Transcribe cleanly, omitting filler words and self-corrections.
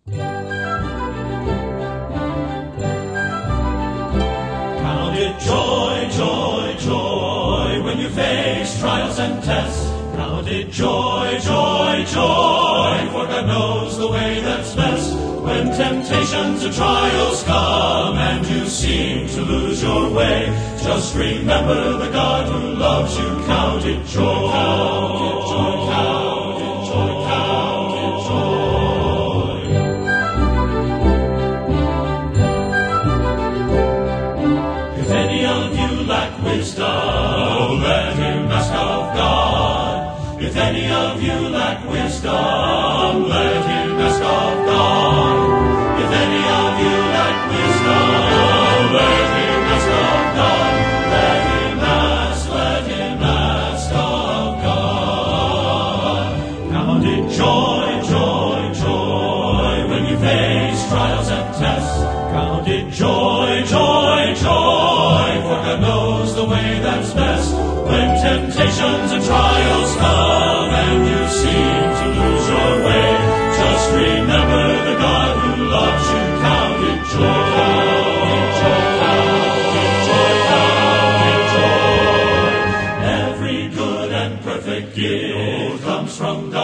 Count it joy, joy, joy when you face trials and tests. Count it joy, joy, joy, for God knows the way that's best. When temptations or trials come and you seem to lose your way, just remember the God who loves you. Count it joy, count it joy, count it joy, count it joy. If any of you lack wisdom, let him ask of God. If any of you lack wisdom, let him ask of God. If any of you lack wisdom, let him ask of God. Let him ask of God. Count it joy, joy, joy when you face trials and tests. Count it joy, joy, joy, for God knows the way that's best. When temptations and trials come and you seem to lose your way, just remember the God who loves you. Count it joy, count it joy, count it joy, count it joy. Every good and perfect gift comes from God.